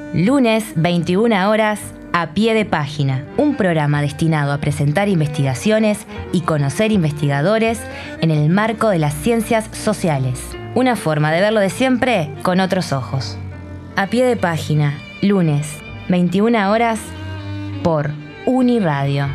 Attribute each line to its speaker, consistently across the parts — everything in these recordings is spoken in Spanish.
Speaker 1: Lunes, 21 horas, A Pie de Página, un programa destinado a presentar investigaciones y conocer investigadores en el marco de las ciencias sociales. Una forma de verlo de siempre con otros ojos. A Pie de Página, lunes, 21 horas, por Uniradio.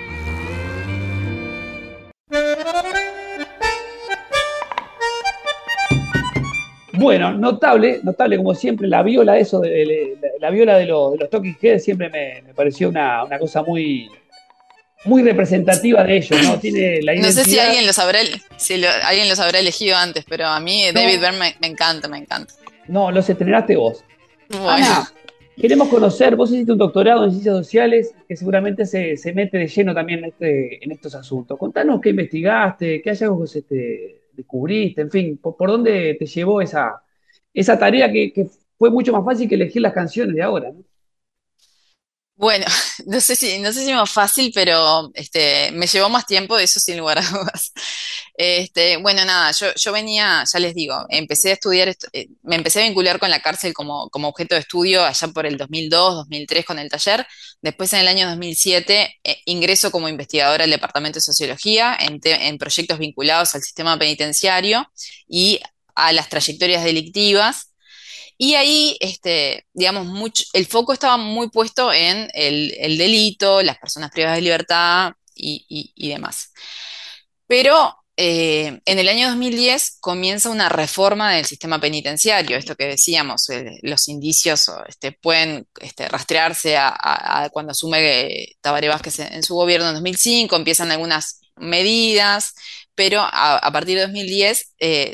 Speaker 2: Bueno, notable como siempre, la viola, la viola de los Talking Heads siempre me pareció una cosa muy representativa de ellos, ¿no? Tiene la
Speaker 3: No sé si
Speaker 2: identidad.
Speaker 3: alguien los habrá elegido antes, pero a mí David
Speaker 2: No,
Speaker 3: Byrne me encanta, me encanta.
Speaker 2: no, los estrenaste vos.
Speaker 3: Bueno,
Speaker 2: Ana, queremos conocer, vos hiciste un doctorado en ciencias sociales que seguramente se mete de lleno también en estos asuntos. Contanos qué investigaste, qué hallazgos descubriste, en fin, por dónde te llevó esa tarea que fue mucho más fácil que elegir las canciones de ahora, ¿no?
Speaker 3: bueno, no sé si más fácil, pero me llevó más tiempo, eso sin lugar a dudas. Bueno, nada, yo venía, ya les digo, empecé a estudiar, me empecé a vincular con la cárcel como objeto de estudio allá por el 2002, 2003 con el taller. Después en el año 2007 ingreso como investigadora al Departamento de Sociología en proyectos vinculados al sistema penitenciario y a las trayectorias delictivas. Y ahí, digamos, el foco estaba muy puesto en el delito, las personas privadas de libertad y demás. Pero en el año 2010 comienza una reforma del sistema penitenciario, esto que decíamos, los indicios pueden rastrearse a cuando asume Tabaré Vázquez en su gobierno en 2005, empiezan algunas medidas, pero a partir de 2010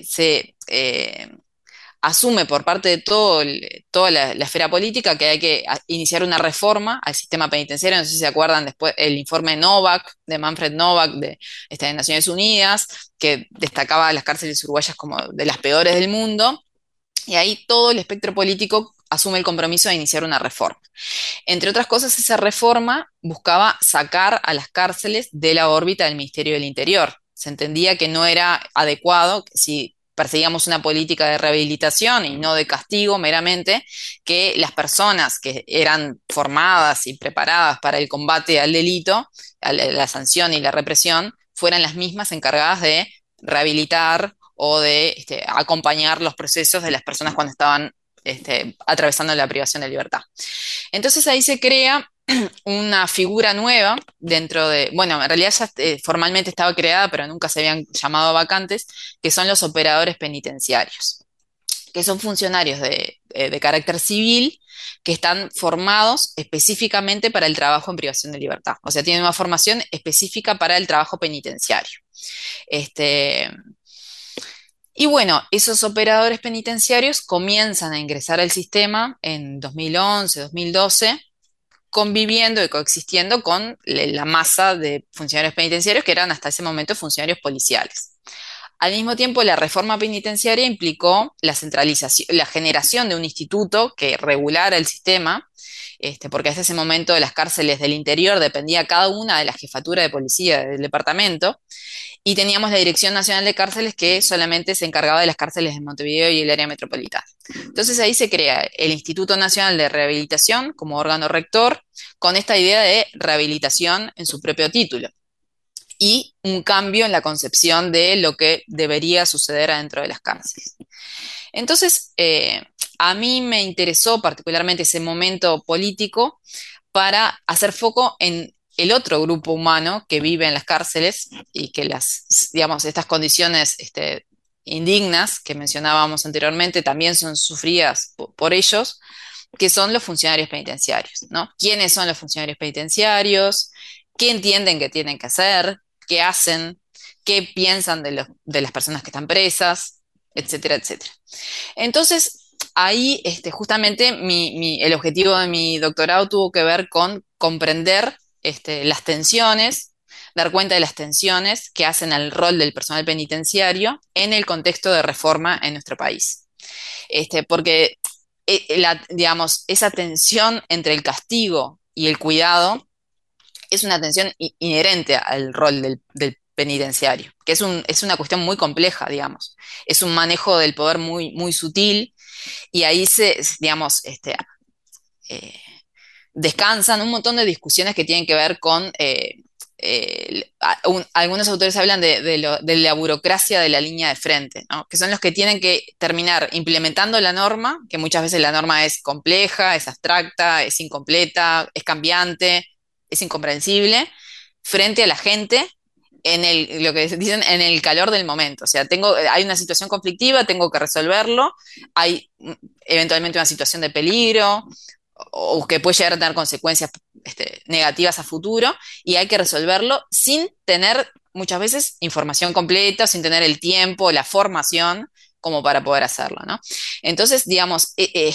Speaker 3: asume por parte de toda la esfera política que hay que iniciar una reforma al sistema penitenciario. No sé si se acuerdan después el informe Novak, de Manfred Novak, de Naciones Unidas, que destacaba las cárceles uruguayas como de las peores del mundo. Y ahí todo el espectro político asume el compromiso de iniciar una reforma. Entre otras cosas, esa reforma buscaba sacar a las cárceles de la órbita del Ministerio del Interior. Se entendía que no era adecuado, que si perseguíamos una política de rehabilitación y no de castigo meramente, que las personas que eran formadas y preparadas para el combate al delito, a la sanción y la represión, fueran las mismas encargadas de rehabilitar o de acompañar los procesos de las personas cuando estaban atravesando la privación de libertad. Entonces ahí se crea una figura nueva dentro de, bueno, en realidad ya formalmente estaba creada, pero nunca se habían llamado vacantes, que son los operadores penitenciarios, que son funcionarios de carácter civil que están formados específicamente para el trabajo en privación de libertad. O sea, tienen una formación específica para el trabajo penitenciario. Este, y bueno, esos operadores penitenciarios comienzan a ingresar al sistema en 2011, 2012, conviviendo y coexistiendo con la masa de funcionarios penitenciarios que eran hasta ese momento funcionarios policiales. Al mismo tiempo, la reforma penitenciaria implicó la centralización, la generación de un instituto que regulara el sistema, porque hasta ese momento de las cárceles del interior dependía cada una de la jefatura de policía del departamento, y teníamos la Dirección Nacional de Cárceles que solamente se encargaba de las cárceles de Montevideo y el área metropolitana. Entonces ahí se crea el Instituto Nacional de Rehabilitación como órgano rector, con esta idea de rehabilitación en su propio título y un cambio en la concepción de lo que debería suceder adentro de las cárceles. Entonces, a mí me interesó particularmente ese momento político para hacer foco en el otro grupo humano que vive en las cárceles y que digamos, estas condiciones indignas que mencionábamos anteriormente también son sufridas por ellos, que son los funcionarios penitenciarios, ¿no? ¿Quiénes son los funcionarios penitenciarios? ¿Qué entienden que tienen que hacer? ¿Qué hacen? ¿Qué piensan de las personas que están presas? Etcétera, etcétera. Entonces, ahí justamente el objetivo de mi doctorado tuvo que ver con comprender las tensiones, dar cuenta de las tensiones que hacen al rol del personal penitenciario en el contexto de reforma en nuestro país. Porque, digamos, esa tensión entre el castigo y el cuidado es una tensión inherente al rol del penitenciario, que es una cuestión muy compleja, digamos. Es un manejo del poder muy, muy sutil y ahí digamos, eh, descansan un montón de discusiones que tienen que ver con, algunos autores hablan de la burocracia de la línea de frente, ¿no? Que son los que tienen que terminar implementando la norma, que muchas veces la norma es compleja, es abstracta, es incompleta, es cambiante, es incomprensible, frente a la gente. Lo que dicen, en el calor del momento. O sea, hay una situación conflictiva, tengo que resolverlo, hay eventualmente una situación de peligro, o que puede llegar a tener consecuencias negativas a futuro, y hay que resolverlo sin tener muchas veces información completa, sin tener el tiempo, la formación como para poder hacerlo, ¿no? Entonces, digamos,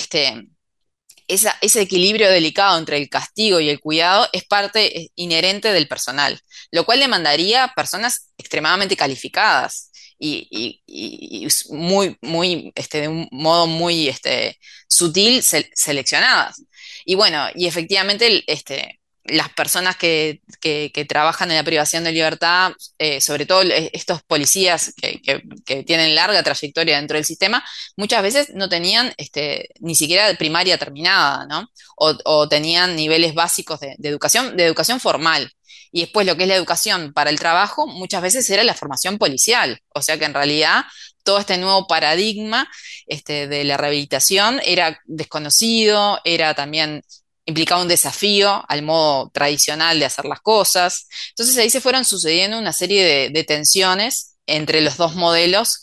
Speaker 3: ese equilibrio delicado entre el castigo y el cuidado es parte inherente del personal, lo cual demandaría personas extremadamente calificadas y muy, de un modo muy sutil, seleccionadas. Y bueno, y efectivamente las personas que trabajan en la privación de libertad, sobre todo estos policías que tienen larga trayectoria dentro del sistema, muchas veces no tenían ni siquiera primaria terminada, ¿no? O tenían niveles básicos de educación formal. Y después lo que es la educación para el trabajo, muchas veces era la formación policial. O sea que en realidad todo este nuevo paradigma de la rehabilitación era desconocido, era también implicaba un desafío al modo tradicional de hacer las cosas. Entonces ahí se fueron sucediendo una serie de tensiones entre los dos modelos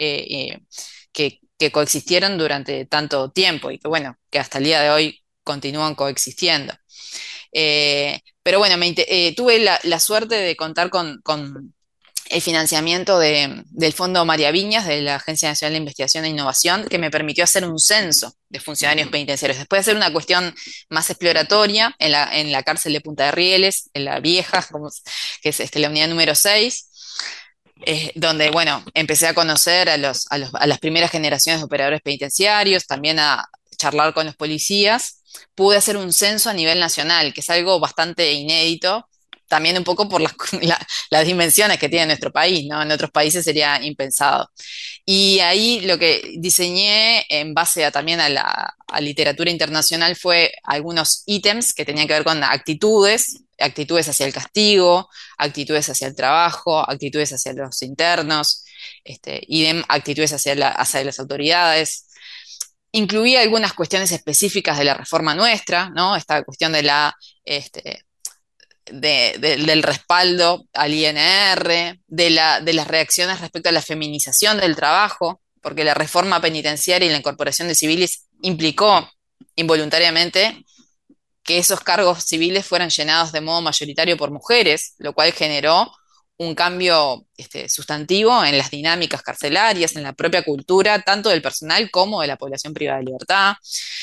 Speaker 3: que coexistieron durante tanto tiempo y que, bueno, que hasta el día de hoy continúan coexistiendo. Pero bueno, tuve la suerte de contar con el financiamiento del Fondo María Viñas, de la Agencia Nacional de Investigación e Innovación, que me permitió hacer un censo de funcionarios penitenciarios. Después de hacer una cuestión más exploratoria en la cárcel de Punta de Rieles, en la vieja, que es la unidad número 6, donde, bueno, empecé a conocer a las primeras generaciones de operadores penitenciarios, también a charlar con los policías. Pude hacer un censo a nivel nacional, que es algo bastante inédito, también un poco por las dimensiones que tiene nuestro país, ¿no? En otros países sería impensado. Y ahí lo que diseñé en base también a literatura internacional fue algunos ítems que tenían que ver con actitudes hacia el castigo, actitudes hacia el trabajo, actitudes hacia los internos, actitudes hacia las autoridades. Incluía algunas cuestiones específicas de la reforma nuestra, ¿no? Esta cuestión este, del respaldo al INR, de las reacciones respecto a la feminización del trabajo, porque la reforma penitenciaria y la incorporación de civiles implicó involuntariamente que esos cargos civiles fueran llenados de modo mayoritario por mujeres, lo cual generó un cambio sustantivo en las dinámicas carcelarias, en la propia cultura, tanto del personal como de la población privada de libertad.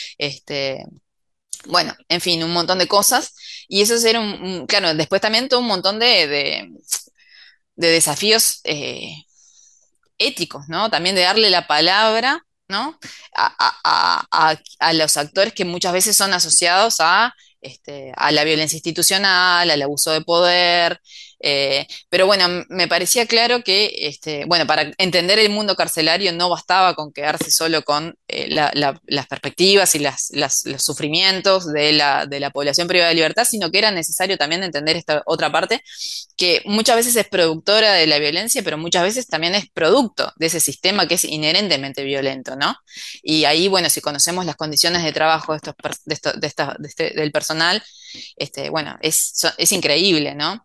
Speaker 3: Bueno, en fin, un montón de cosas. Y eso era claro, después también todo un montón de desafíos éticos, ¿no? También de darle la palabra, ¿no? A los actores que muchas veces son asociados a la violencia institucional, al abuso de poder. Pero bueno, me parecía claro que, bueno, para entender el mundo carcelario no bastaba con quedarse solo con las perspectivas y los sufrimientos de la población privada de libertad, sino que era necesario también entender esta otra parte que muchas veces es productora de la violencia, pero muchas veces también es producto de ese sistema que es inherentemente violento, ¿no? Y ahí, bueno, si conocemos las condiciones de trabajo del personal, bueno, es increíble, ¿no?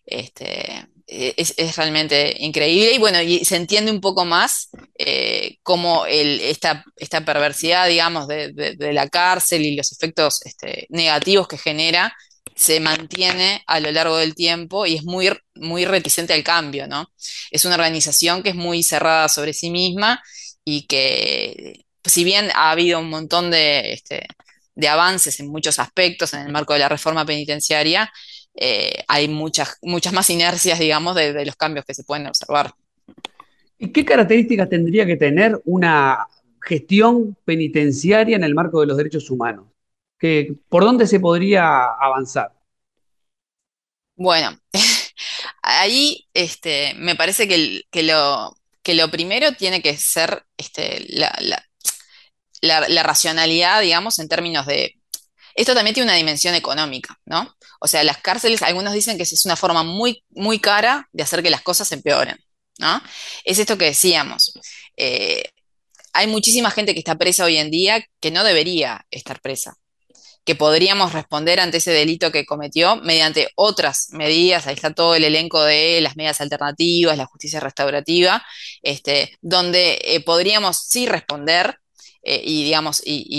Speaker 3: Es realmente increíble y bueno, y se entiende un poco más cómo esta perversidad, digamos, de la cárcel y los efectos negativos que genera se mantiene a lo largo del tiempo y es muy, muy reticente al cambio, ¿no? Es una organización que es muy cerrada sobre sí misma y que, si bien ha habido un montón de avances en muchos aspectos en el marco de la reforma penitenciaria, hay muchas más inercias, digamos, de los cambios que se pueden observar.
Speaker 2: ¿Y qué características tendría que tener una gestión penitenciaria en el marco de los derechos humanos? ¿Por dónde se podría avanzar?
Speaker 3: Bueno, ahí me parece que lo primero tiene que ser la racionalidad, digamos, en términos Esto también tiene una dimensión económica, ¿no? O sea, las cárceles, algunos dicen que es una forma muy, muy cara de hacer que las cosas empeoren, ¿no? Es esto que decíamos. eh, Hay muchísima gente que está presa hoy en día que no debería estar presa, que podríamos responder ante ese delito que cometió mediante otras medidas. Ahí está todo el elenco de las medidas alternativas, la justicia restaurativa, donde podríamos sí responder y, digamos,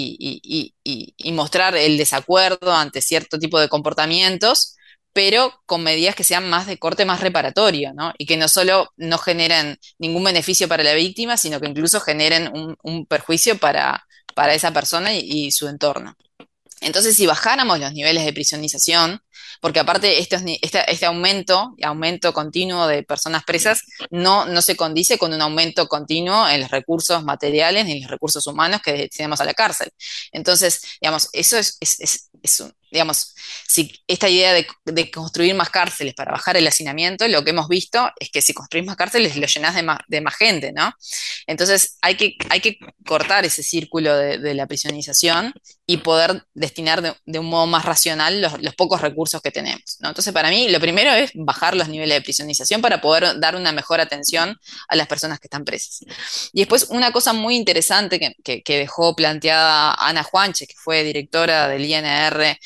Speaker 3: y mostrar el desacuerdo ante cierto tipo de comportamientos, pero con medidas que sean más de corte más reparatorio, ¿no? Y que no solo no generen ningún beneficio para la víctima, sino que incluso generen un perjuicio para esa persona y su entorno. Entonces, si bajáramos los niveles de prisionización, porque aparte este aumento continuo de personas presas, no se condice con un aumento continuo en los recursos materiales ni en los recursos humanos que destinamos a la cárcel. Entonces, digamos, eso digamos, si esta idea de construir más cárceles para bajar el hacinamiento, lo que hemos visto es que si construís más cárceles lo llenás de más gente, ¿no? Entonces, hay que cortar ese círculo de la prisionización y poder destinar de un modo más racional los pocos recursos que tenemos, ¿no? Entonces, para mí, lo primero es bajar los niveles de prisionización para poder dar una mejor atención a las personas que están presas. Y después, una cosa muy interesante que dejó planteada Ana Juanche, que fue directora del INR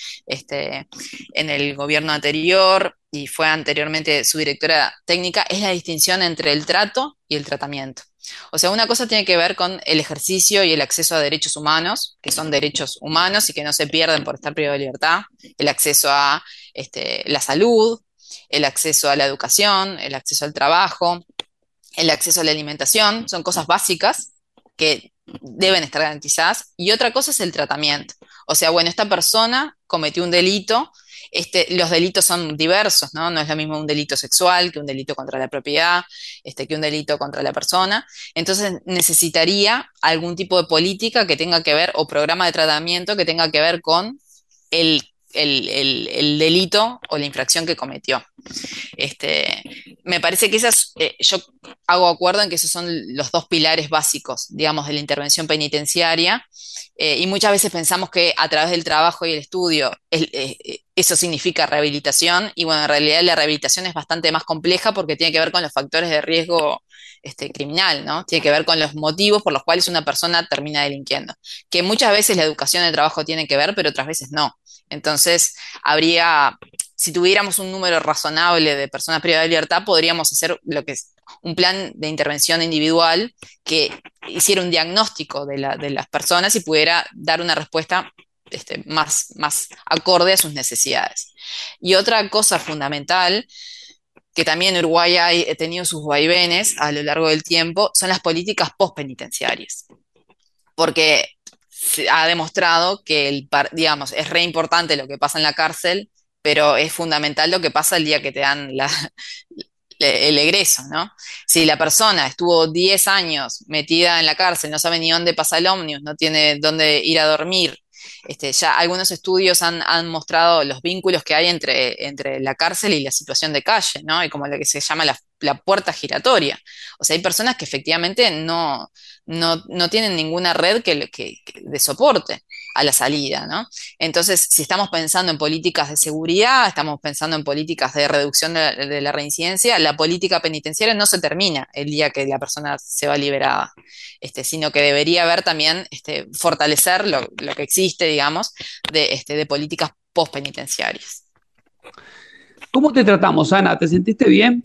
Speaker 3: en el gobierno anterior y fue anteriormente su directora técnica, es la distinción entre el trato y el tratamiento. O sea, una cosa tiene que ver con el ejercicio y el acceso a derechos humanos, que son derechos humanos y que no se pierden por estar privado de libertad, el acceso a la salud, el acceso a la educación, el acceso al trabajo, el acceso a la alimentación, son cosas básicas que deben estar garantizadas. Y otra cosa es el tratamiento. O sea, bueno, esta persona cometió un delito, los delitos son diversos, ¿no? No es lo mismo un delito sexual que un delito contra la propiedad, que un delito contra la persona. Entonces necesitaría algún tipo de política que tenga que ver, o programa de tratamiento que tenga que ver con el, el delito o la infracción que cometió. Este, Me parece que yo hago acuerdo en que esos son los dos pilares básicos, digamos, de la intervención penitenciaria, y muchas veces pensamos que a través del trabajo y el estudio eso significa rehabilitación, y bueno, en realidad la rehabilitación es bastante más compleja porque tiene que ver con los factores de riesgo criminal, ¿no? Tiene que ver con los motivos por los cuales una persona termina delinquiendo, que muchas veces la educación y el trabajo tienen que ver, pero otras veces no. Entonces, si tuviéramos un número razonable de personas privadas de libertad, podríamos hacer lo que es un plan de intervención individual que hiciera un diagnóstico de las personas y pudiera dar una respuesta más acorde a sus necesidades. Y otra cosa fundamental, que también Uruguay ha tenido sus vaivenes a lo largo del tiempo, son las políticas postpenitenciarias. Porque se ha demostrado que digamos, es re importante lo que pasa en la cárcel, pero es fundamental lo que pasa el día que te dan el egreso, ¿no? Si la persona estuvo 10 años metida en la cárcel, no sabe ni dónde pasa el ómnibus, no tiene dónde ir a dormir, ya algunos estudios han mostrado los vínculos que hay entre la cárcel y la situación de calle, ¿no? Y como lo que se llama la puerta giratoria. O sea, hay personas que efectivamente no tienen ninguna red de soporte a la salida, ¿no? Entonces, si estamos pensando en políticas de seguridad, estamos pensando en políticas de reducción de la reincidencia, la política penitenciaria no se termina el día que la persona se va liberada, sino que debería haber también fortalecer lo que existe, digamos, de políticas postpenitenciarias.
Speaker 2: ¿Cómo te tratamos, Ana? ¿Te sentiste bien?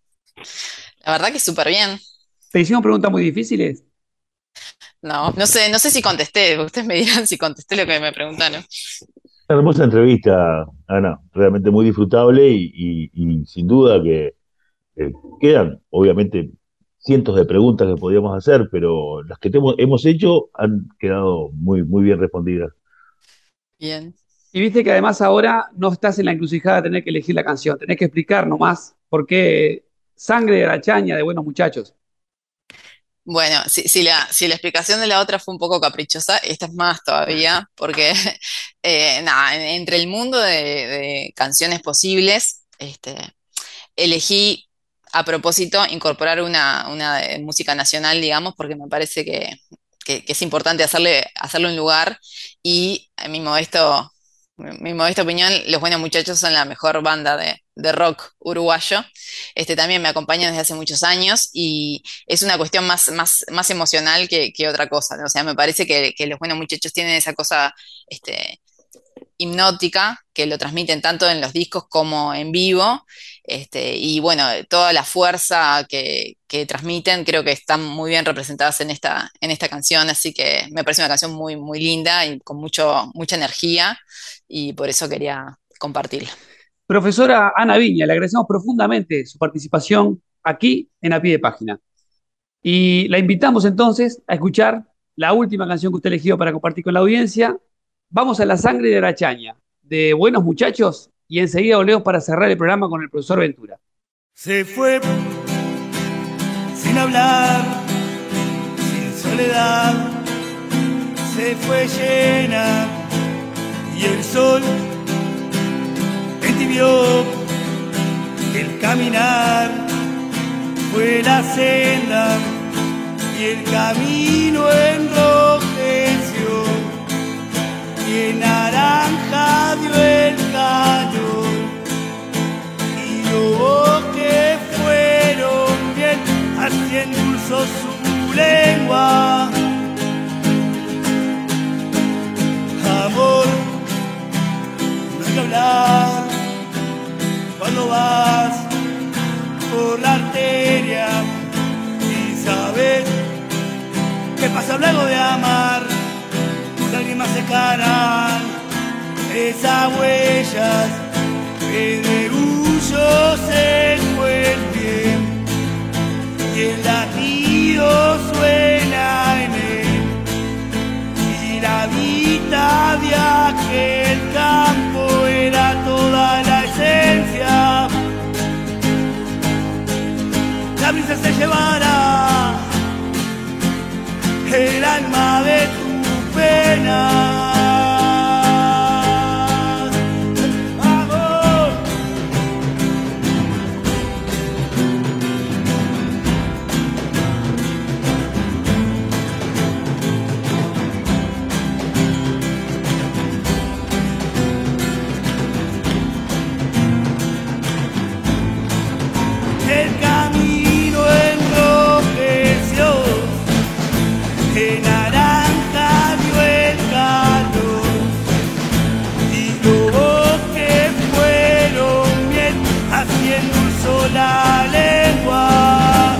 Speaker 3: La verdad que súper bien.
Speaker 2: ¿Te hicimos preguntas muy difíciles?
Speaker 3: No sé si contesté, ustedes me dirán si contesté lo que me preguntaron.
Speaker 4: Una hermosa entrevista, Ana, realmente muy disfrutable y sin duda que quedan, obviamente, cientos de preguntas que podríamos hacer, pero las que hemos hecho han quedado muy, muy bien respondidas.
Speaker 3: Bien.
Speaker 2: Y viste que además ahora no estás en la encrucijada de tener que elegir la canción, tenés que explicar nomás por qué Sangre de Arachaña de Buenos Muchachos.
Speaker 3: Bueno, si la explicación de la otra fue un poco caprichosa, esta es más todavía, porque nada, entre el mundo de canciones posibles, elegí a propósito incorporar una de música nacional, digamos, porque me parece que es importante hacerle un lugar y, a mi modesto mi modesta opinión, Los Buenos Muchachos son la mejor banda de rock uruguayo. También me acompañan desde hace muchos años y es una cuestión más emocional que otra cosa, ¿no? O sea, me parece que Los Buenos Muchachos tienen esa cosa este, hipnótica que lo transmiten tanto en los discos como en vivo. Y bueno, toda la fuerza que transmiten creo que están muy bien representadas en esta canción, así que me parece una canción muy linda y con mucha energía y por eso quería compartirla.
Speaker 2: Profesora Ana Viña, le agradecemos profundamente su participación aquí en A Pie de Página. Y la invitamos entonces a escuchar la última canción que usted eligió para compartir con la audiencia. Vamos a La Sangre de Arachaña, de Buenos Muchachos, y enseguida volvemos para cerrar el programa con el profesor Ventura.
Speaker 5: Se fue sin hablar, sin soledad, se fue llena y el sol entibió el caminar, fue la senda y el camino enrojeció y en naranja dio el calor y lo que fueron bien así endulzó su lengua. Amor, no hay que hablar cuando vas por la arteria y sabes que pasa luego de amar. Lágrimas secarán esas huellas que de orgullo se encuentren y el latido suena en él y la vida de aquel campo era toda la esencia. La brisa se llevará el alma de tu pena. El camino enrojeció, en naranja dio el calor, y lo que fueron bien haciendo un sola lengua.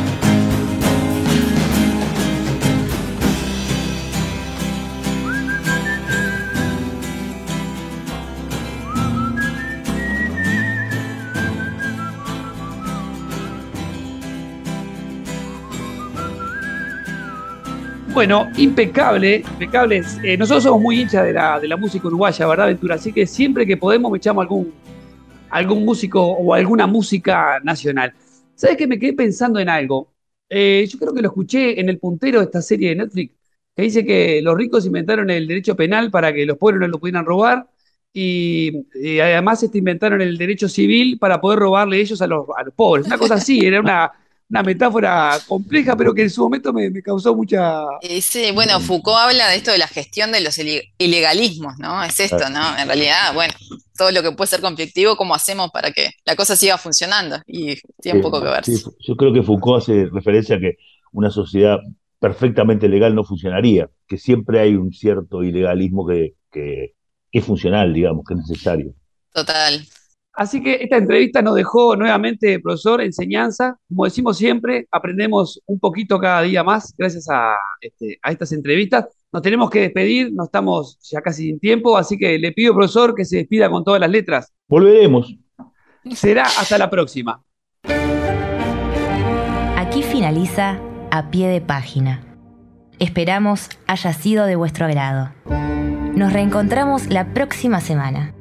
Speaker 2: Bueno, impecable, impecable. Nosotros somos muy hinchas de la música uruguaya, ¿verdad, Ventura? Así que siempre que podemos me echamos algún músico o alguna música nacional. ¿Sabes qué? Me quedé pensando en algo. Yo creo que lo escuché en el puntero de esta serie de Netflix, que dice que los ricos inventaron el derecho penal para que los pobres no lo pudieran robar y además inventaron el derecho civil para poder robarle ellos a los pobres. Una cosa así, era una metáfora compleja, pero que en su momento me causó mucha...
Speaker 3: Sí, bueno, Foucault habla de esto de la gestión de los ilegalismos, ¿no? Es esto, ¿no? En realidad, bueno, todo lo que puede ser conflictivo, ¿cómo hacemos para que la cosa siga funcionando? Y tiene un poco que ver.
Speaker 4: Sí, yo creo que Foucault hace referencia a que una sociedad perfectamente legal no funcionaría, que siempre hay un cierto ilegalismo que es funcional, digamos, que es necesario.
Speaker 3: Total.
Speaker 2: Así que esta entrevista nos dejó nuevamente, profesor, enseñanza. Como decimos siempre, aprendemos un poquito cada día más gracias a estas entrevistas. Nos tenemos que despedir, no estamos ya casi sin tiempo, así que le pido, profesor, que se despida con todas las letras.
Speaker 4: Volveremos.
Speaker 2: Será hasta la próxima.
Speaker 1: Aquí finaliza A Pie de Página. Esperamos haya sido de vuestro agrado. Nos reencontramos la próxima semana.